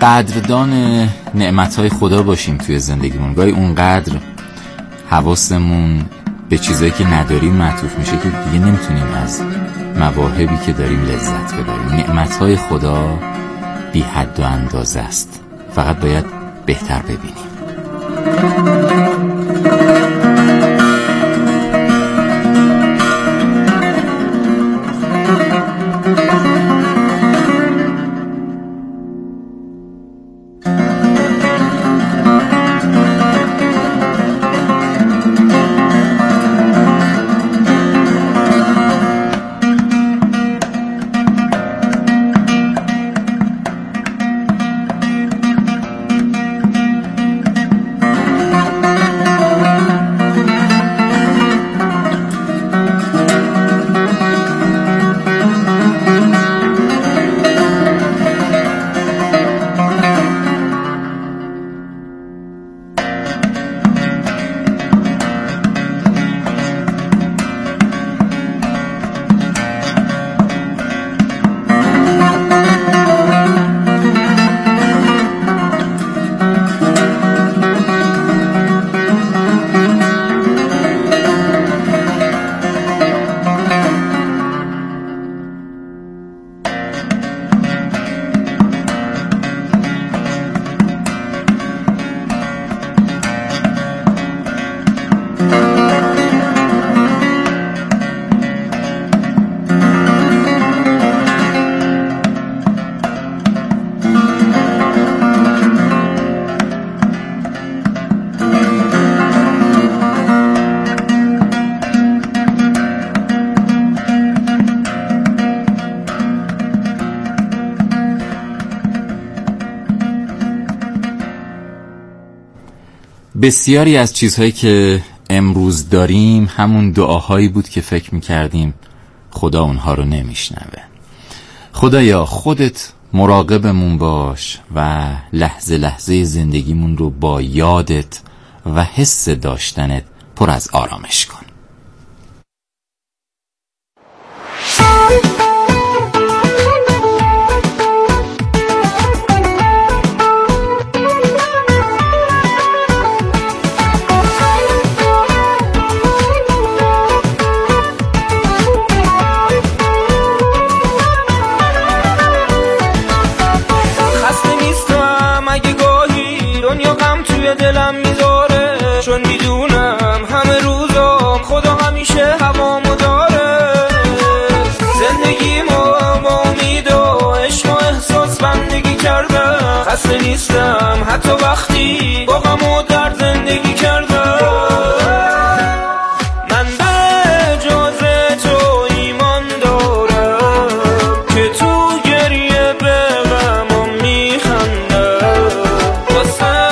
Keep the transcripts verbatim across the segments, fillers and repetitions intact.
قدردان نعمت‌های خدا باشیم توی زندگیمون. گاهی اونقدر حواسمون به چیزایی که نداریم معطوف میشه که دیگه نمیتونیم از مواهبی که داریم لذت ببریم. نعمت‌های خدا بی حد و اندازه است، فقط باید بهتر ببینیم. بسیاری از چیزهایی که امروز داریم همون دعاهایی بود که فکر میکردیم خدا اونها رو نمیشنوه. خدایا خودت مراقبمون باش و لحظه لحظه زندگیمون رو با یادت و حس داشتنت پر از آرامش کن. دلم میذاره چون میدونم همه روزام خدا همیشه هوامو داره. زندگیمو با امید و عشق و احساس بندگی کردم. خسته نیستم حتی وقتی با غم و درد زندگی کردم. من به جز تو ایمان دارم که تو گریه به غمم میخندم. واسه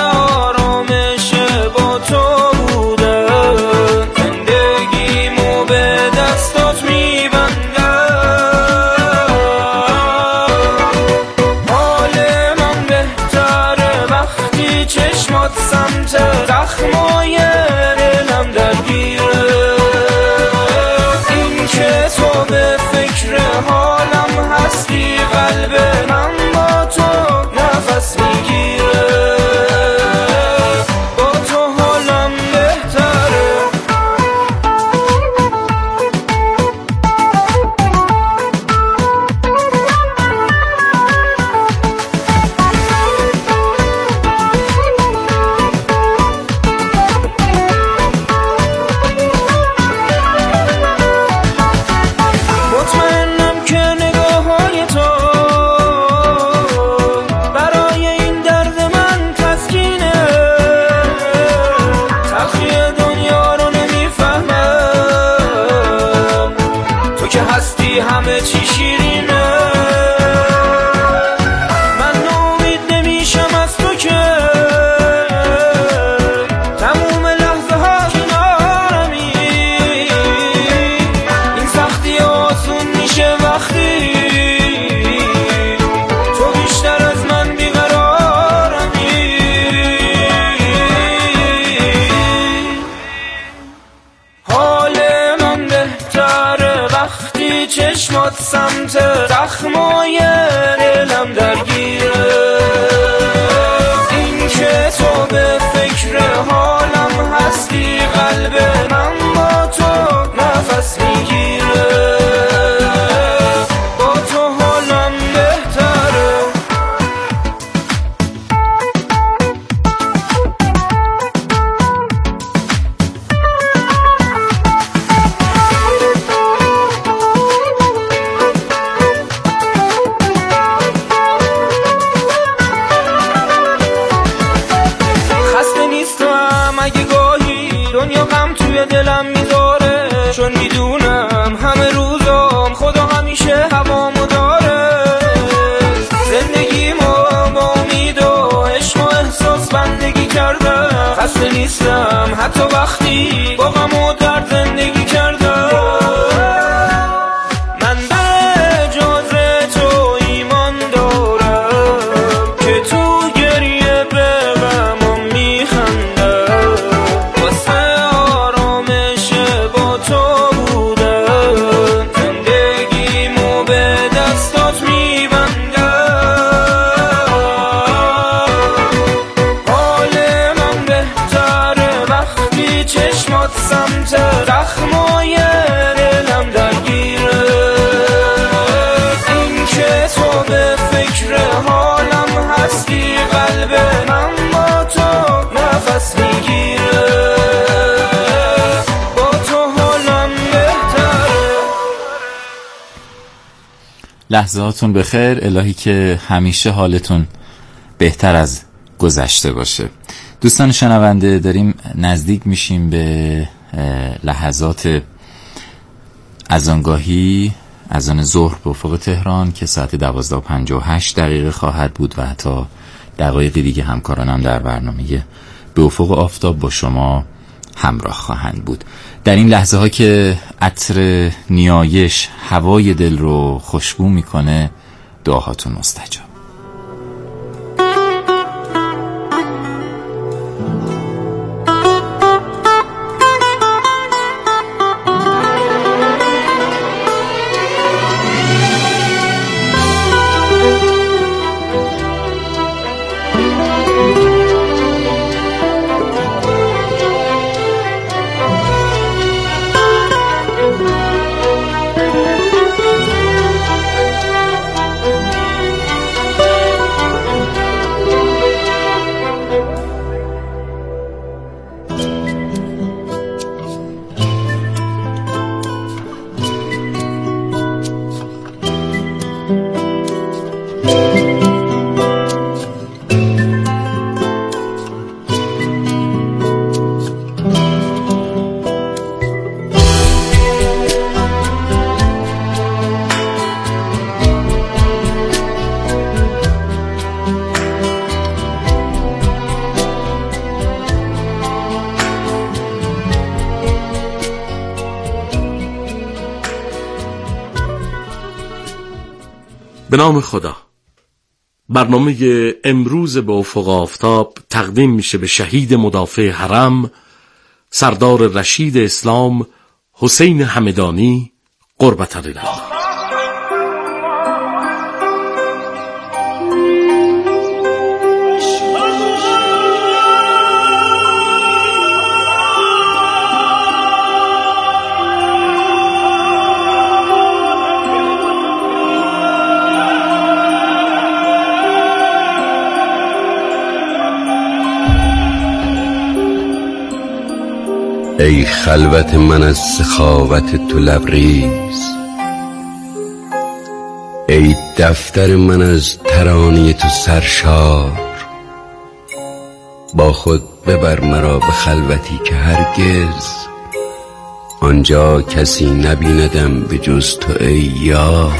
چشمات سمت زخمای دلم درگیره. این که تو به فکر حالم هستی قلب من با تو نفس میگیره. با تو حالم بهتره. همه چی شیرینه. من ناامید نمیشم از تو که تموم لحظه ها کنارمی. این سختی آسون میشه وقتی تو بیشتر از من بیقرارمی. حال من بهتره وقتی چشمات سمت زخمای دلم درگیره. هستی قلب من با تو نفس میگیره با تو حالم بهتره دنیا غم توی دلم میذاره چون میدونم همه روزام خدا همیشه هوامو داره زندگیمو با امید و عشق و احساس بندگی کردم خسته نیستم حتی وقتی با غم و درد زندگی کردم من به جز تو ایمان دارم که تو گریه به غمم میخندم چشمات سمت زخمای دلم درگیره این که تو به فکر حالم هستی قلب من با تو نفس میگیره با تو حالم بهتره. لحظاتون بخیر، الهی که همیشه حالتون بهتر از گذشته باشه. دوستان شنونده، داریم نزدیک میشیم به لحظات اذانگاهی، اذان ظهر به افق تهران که ساعت دوازده و پنجاه و هشت دقیقه خواهد بود و حتی دقایقی دیگه همکارانم در برنامه به افق آفتاب با شما همراه خواهند بود. در این لحظه ها که عطر نیایش هوای دل رو خوشبو میکنه، دعاهاتون مستجاب. به نام خدا. برنامه امروز به افق آفتاب تقدیم میشه به شهید مدافع حرم سردار رشید اسلام حسین همدانی قربت الله. ای خلوت من از سخاوت تو لبریز، ای دفتر من از ترانه تو سرشار، با خود ببر مرا به خلوتی که هرگز آنجا کسی نبیندم به جز تو ای یار.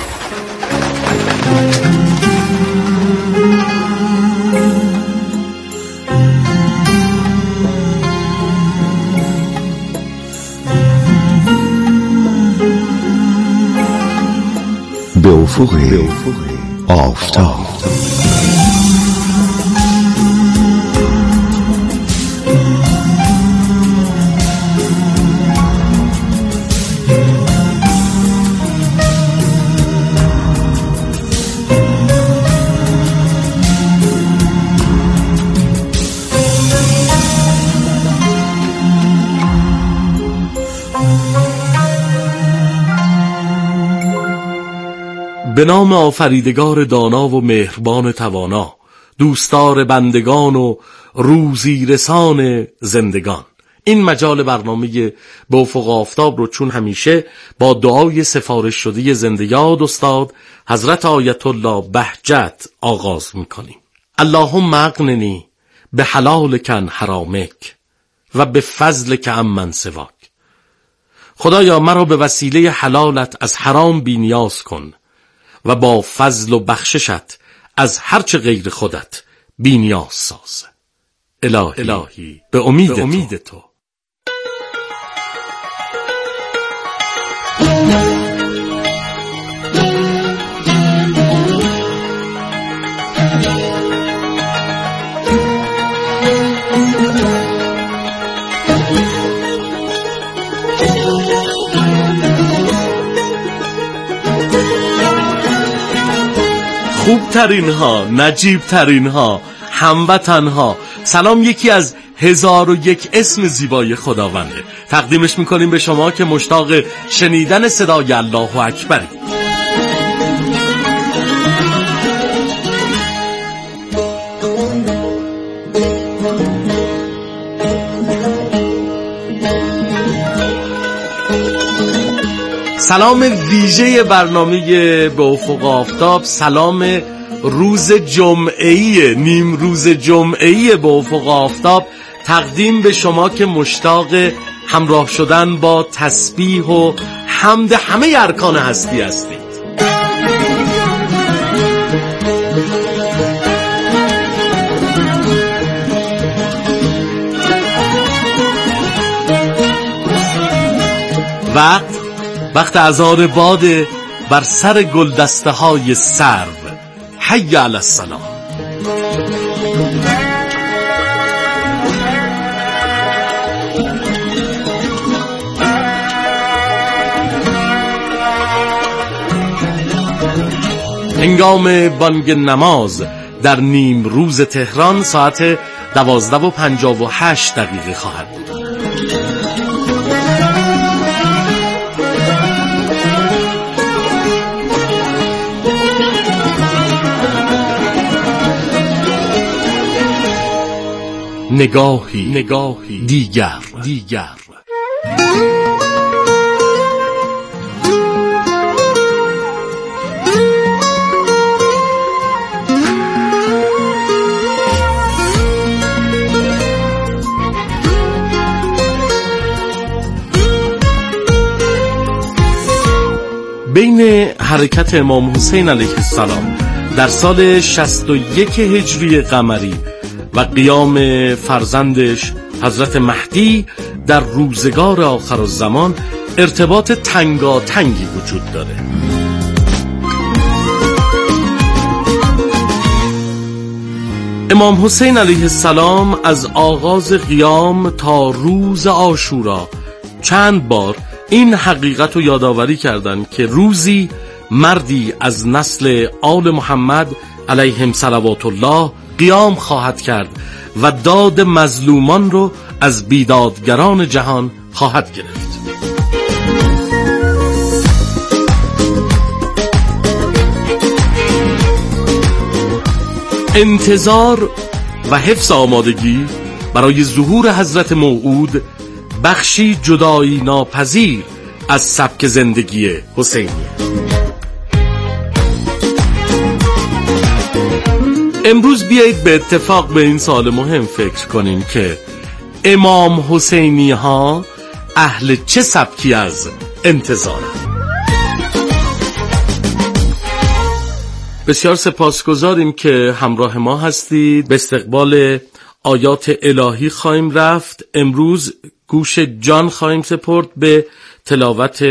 به افق آفتاب. به نام آفریدگار دانا و مهربان توانا، دوستدار بندگان و روزی رسان زندگان. این مجال برنامه به افق آفتاب رو چون همیشه با دعای سفارش شده زنده یاد استاد حضرت آیت الله بهجت آغاز میکنیم. اللهم اغننی به حلالک عن حرامک و به فضلک عمن سواک. خدایا مرا به وسیله حلالت از حرام بی نیاز کن و با فضل و بخششت از هرچه غیر خودت بی نیاز ساز. الهی, الهی به امید, به امید تو, تو. خوب ترین ها، نجیب ترین ها، هموطن ها، سلام یکی از هزار و یک اسم زیبای خداونده. تقدیمش میکنیم به شما که مشتاق شنیدن صدای الله اکبری. سلام ویژه برنامه به افق آفتاب، سلام روز جمعه‌ای، نیم روز جمعه‌ای به افق آفتاب تقدیم به شما که مشتاق همراه شدن با تسبیح و حمد همه ارکان هستی هستید. وقت وقت اذان باده بر سر گلدسته های سرو. حی علی السلام. هنگام بانگ نماز در نیم روز تهران ساعت دوازده و پنجاه و هشت دقیقه خواهد بود. نگاهی نگاهی دیگر دیگر بین حرکت امام حسین علیه السلام در سال شصت و یک هجری قمری و قیام فرزندش حضرت مهدی در روزگار آخرالزمان ارتباط تنگاتنگی وجود داره. امام حسین علیه السلام از آغاز قیام تا روز عاشورا چند بار این حقیقت رو یادآوری کردند که روزی مردی از نسل آل محمد علیهم صلوات الله قیام خواهد کرد و داد مظلومان رو از بیدادگران جهان خواهد گرفت. انتظار و حفظ آمادگی برای ظهور حضرت موعود بخشی جدایی ناپذیر از سبک زندگی حسینیه. امروز بیایید به اتفاق به این سوال مهم فکر کنیم که امام حسینی ها اهل چه سبکی از انتظارن؟ بسیار سپاسگزاریم که همراه ما هستید. به استقبال آیات الهی خواهیم رفت. امروز گوش جان خواهیم سپرد به تلاوت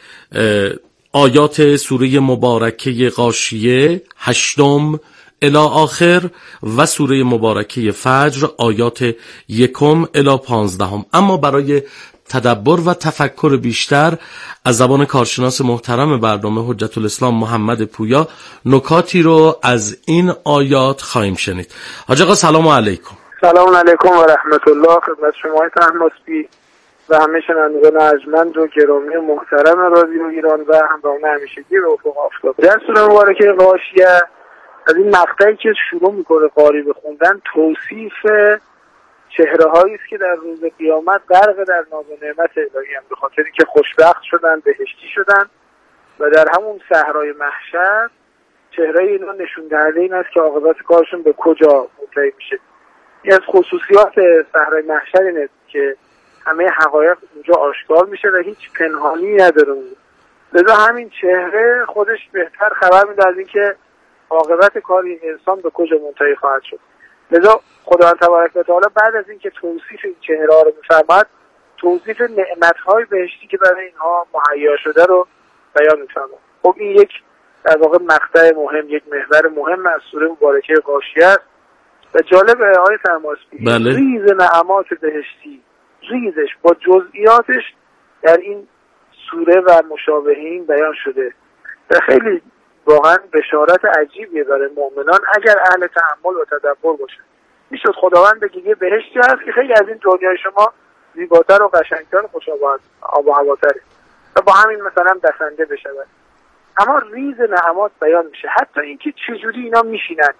آیات سوره مبارکه غاشیه هشتم الی آخر و سوره مبارکه فجر آیات یکم الی پانزدهم. اما برای تدبر و تفکر بیشتر از زبان کارشناس محترم برنامه حجت الاسلام محمد پویا نکاتی رو از این آیات خواهیم شنید. حاج آقا سلام علیکم. سلام علیکم و رحمت الله. خدمت شما طهماسبی و همه شنوندگان ارجمند و گرامی محترم رادیو ایران و همراهان همیشگی به افق آفتاب. در سوره مبارکه غاشیه از این مقطعی که شروع میکنه قاری به خوندن توصیف چهره هایی است که در روز قیامت غرق در ناز و نعمت الهی هم، به خاطر اینکه خوشبخت شدن، بهشتی شدن و در همون صحرای محشر چهره اینا نشون دهنده این است که عاقبت کارشون به کجا منتهی میشه. این از خصوصیات صحرای محشر اینه که همه حقایق اونجا آشکار میشه و هیچ پنهانی نداره. لذا همین چهره خودش بهتر خبر میده از اینکه عاقبت کار این انسان به کجا منتهی خواهد شد. لذا خداوند تبارک و تعالی بعد از اینکه توصیف این چهره ها رو میفرماید، توصیف نعمت‌های بهشتی که برای اینها مهیا شده رو بیان میفرماید. خب این یک در واقع مقطع مهم، یک محور مهم از سوره مبارکه غاشیه است و جالب آیه تماسبی بله. ریز نعمات بهشتی، ریزش با جزئیاتش در این سوره و مشابهین بیان شده و خیلی واقعا بشارت عجیبیه برای مؤمنان اگر اهل تأمل و تدبر باشه. میشد خداوند بگه یه بهشتی هست که خیلی از این دنیای شما زیباتر و قشنگتر و خوش‌آب و هواتره و با همین مثلا دسنده بشود، اما ریز نعمات بیان میشه. حتی اینکه چجوری اینا میشینن،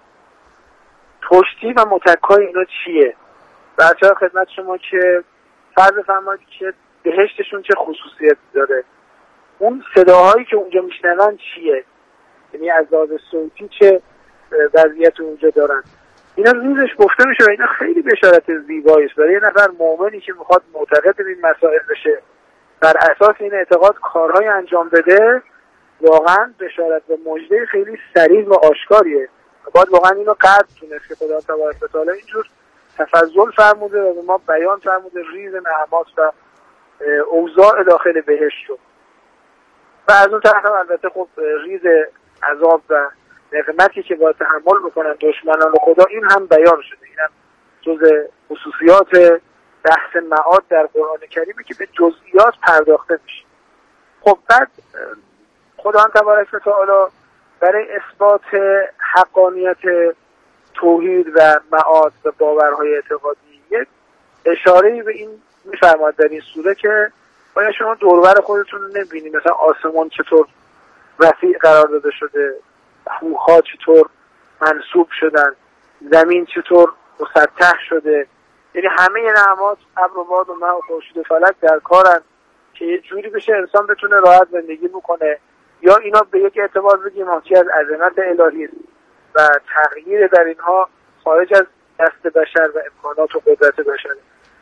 پشتی و متکای اینا چیه. بچه‌ها خدمت شما که فرض فرمایید که بهشتشون چه خصوصیتی داره، اون صداهایی که اونجا میشنون چیه، یعنی از لحاظ صوتی چه وضعیت اونجا دارن. اینا ریزش گفته میشه و اینا خیلی بشارت زیبایی است برای یه نفر مؤمنی که میخواد معتقد به این مسائل بشه، بر اساس این اعتقاد کارهای انجام بده. واقعا بشارت و مژده خیلی صریح و آشکاریه. باید واقعا اینو قدر دونست که خدا تبارک و تعالی اینجور تفضل فرموده و به ما بیان فرموده ریز نعمات و اوضاع داخل بهشت رو. و از اون طرف هم البته خب ریز عذاب و نقمتی که باید تحمل بکنن دشمنان خدا این هم بیان شده. این هم جز خصوصیات بحث معاد در قرآن کریمه که به جزئیات پرداخته میشه. خب بعد خداوند تبارک و تعالی برای اثبات حقانیت توحید و معاد و باورهای اعتقادی یک اشاره‌ای به این می‌فرماید در این سوره که آیا شما دوربر خودتون رو نمی‌بینید مثلا آسمان چطور رفیع قرار داده شده، کوه‌ها چطور منصوب شدن، زمین چطور مسطح شده، یعنی همه نعمات ابر و باد و مه و خورشید و فلک در کارن که یه جوری بشه انسان بتونه راحت زندگی بکنه، یا اینا به یک اعتبار بگیم حاکی از عظمت الهی است و تغییر در اینها خارج از دست بشر و امکانات و قدرت بشر.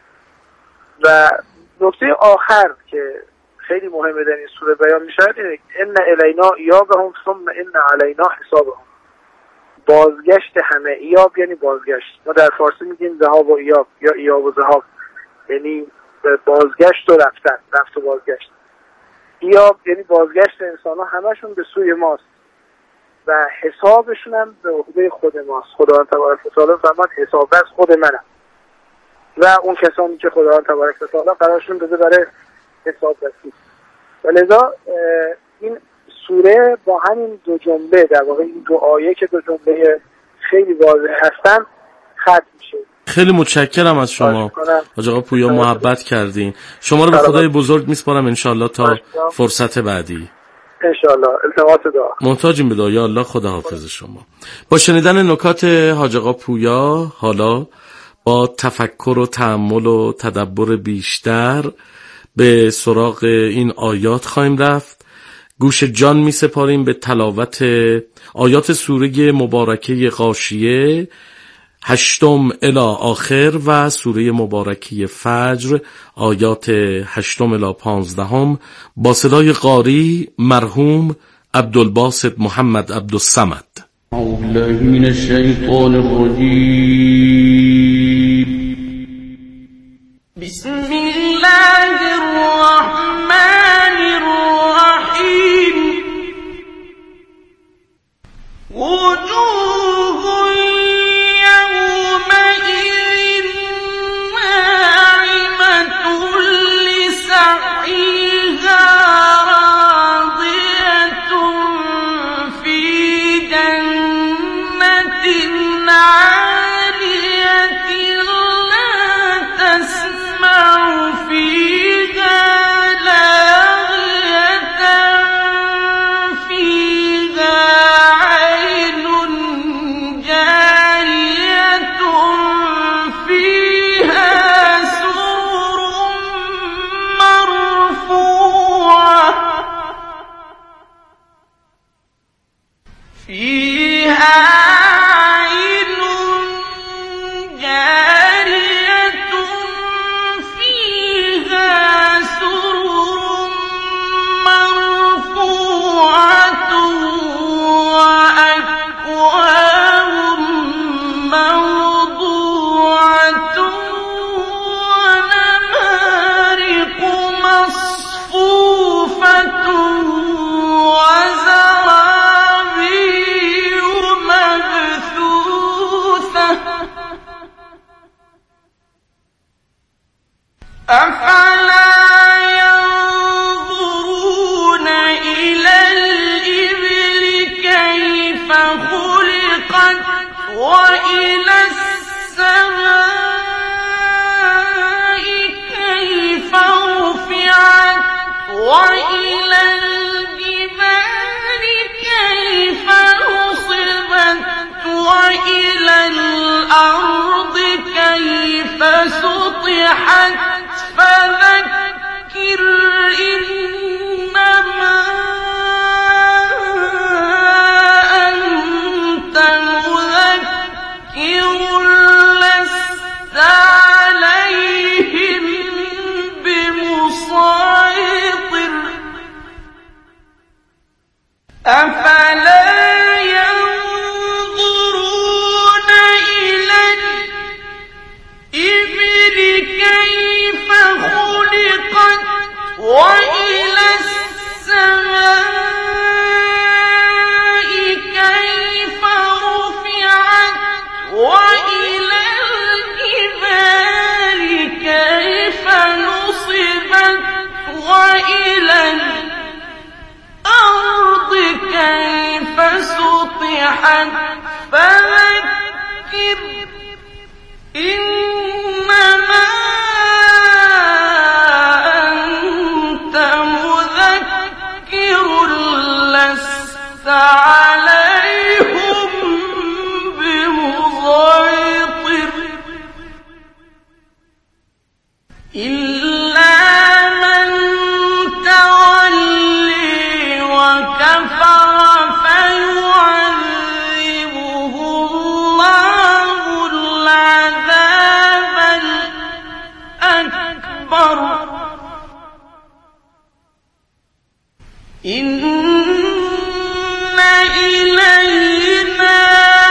و نکته آخر که خیلی مهمه در این سوره بیان میشه اینه ان الینا ایابهم ثم ان علینا حسابهم. بازگشت همه، ایاب یعنی بازگشت، ما در فارسی میگیم ذهاب و ایاب یا ایاب و ذهاب، یعنی بازگشت و رفتن، رفت و بازگشت. ایاب یعنی بازگشت انسان ها همشون به سوی ماست و حسابشون هم به عهده خود ماست. خداوند تبارک و تعالی فرمود حساب از خود منم و اون کسانی که خداوند تبارک و تعالی قرارشون بده برای حساب رسی. و لذا این سوره با همین دو جمله، در واقع این دو آیه که دو جمله خیلی واضح هستن ختم میشه. خیلی متشکرم از شما حاج آقا پویا، محبت کردین. شما رو به خدای بزرگ میسپارم انشالله تا فرصت بعدی. انشالله. التماس دعا. محتاجیم به دعا. یا الله خدا حافظ شما. با شنیدن نکات حاج آقا پویا حالا با تفکر و تأمل و تدبر بیشتر به سراغ این آیات خواهیم رفت. گوش جان می سپاریم به تلاوت آیات سوره مبارکه غاشیه هشتم الی آخر و سوره مبارکه فجر آیات هشتم الی پانزدهم با صدای قاری مرحوم عبدالباسط محمد عبدالصمد. اعوذ بالله من الشیطان الرجیم. بسم الله الرحمن الرحیم. وجوه یومئذ ناعمة لسعیها راضیة فی جنة عالیة لا تسمع سطحت فذكر إنما أنت مذكر لست عليهم بمسيطر أفلا ينظرون إلى الإبل كيف خلقت وإلى السماء كيف رفعت وإلى الجبال كيف نصبت وإلى الأرض كيف سطحت فذكر إنما أنت مذكر لست عليهم بمسيطر إلا من تولي وكفر فيعذبه الله العذاب الأكبر إن إلينا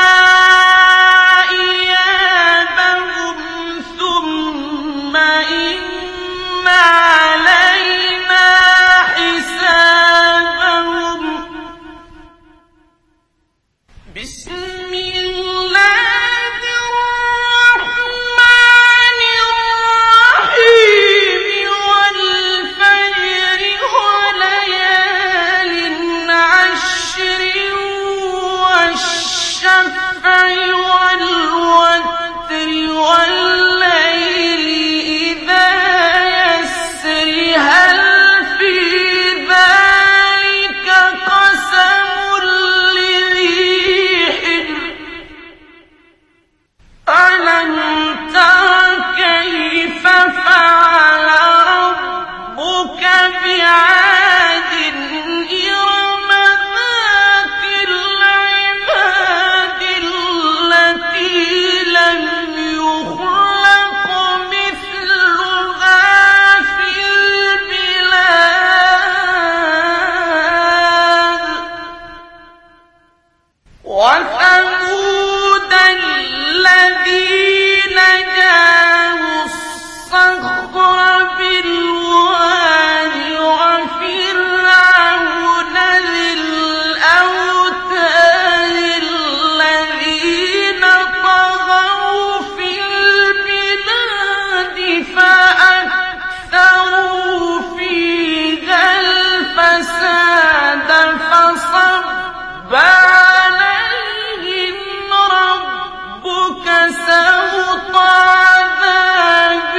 إيابهم ثم إن علينا حسابهم بسم الله الرحمن الرحيم والفجر وليال عشر والشفع والوتر والليل إذا يسر هل في ذلك قسم لذي حجر ألم تر كيف فعل ربك بعاد إرم ذات العماد التي لم يخلق مثلها في البلاد وثمود الذين جابوا الصخر بالواد وفرعون ذي الأوتاد الذين طغوا في البلاد فأكثروا فيها الفساد فصب عليهم ربك سوط عذاب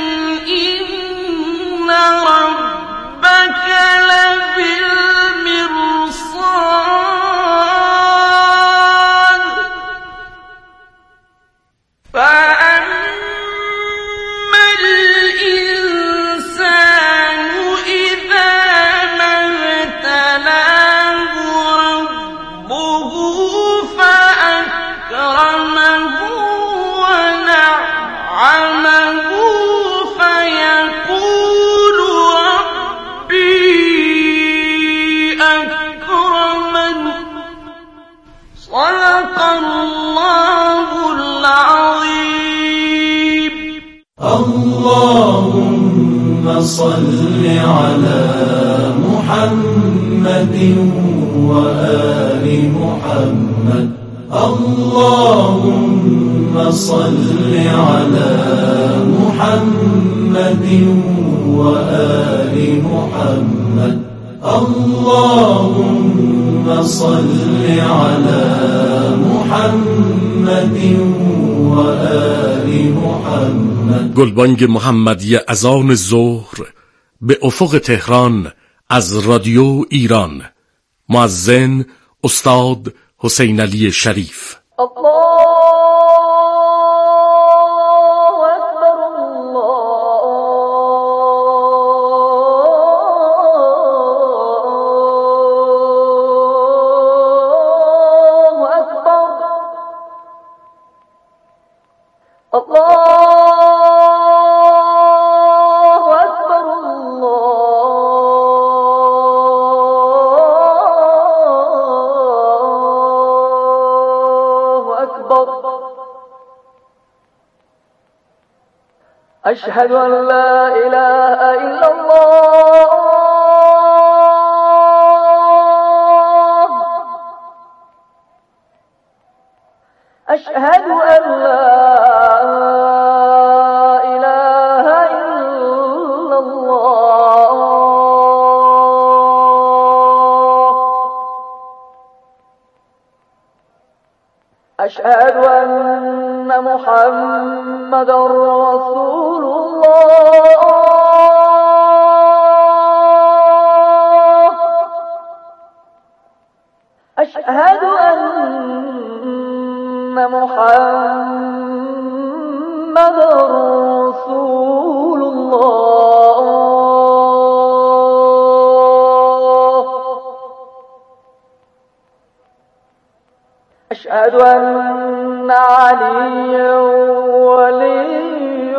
إن ربك لبالمرصاد فأما الإنسان إذا ما ابتلاه ربه فأكرمه ونعمه فيقول ربي أكرمن صدق الله العظيم اللهم صل على محمد وآل محمد اللهم صل على محمد وآل محمد اللهم صل على محمد وآل محمد. گلبانگ محمدی اذان ظهر به افق تهران از رادیو ایران. مؤذن استاد حسین علی شریف. الله اکبر الله أشهد أن لا إله إلا الله أشهد أن لا إله إلا الله أشهد أن محمدا رسول الله أشهد أن محمدا رسول الله أشهد أن عليا ولي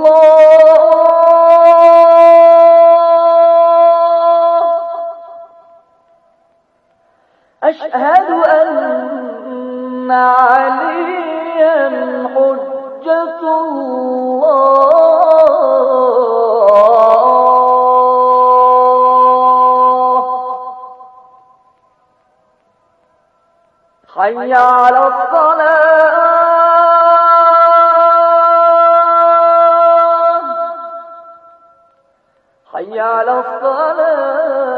الله أشهد أن عليا حجة الله حي على الصلاة حي على الصلاة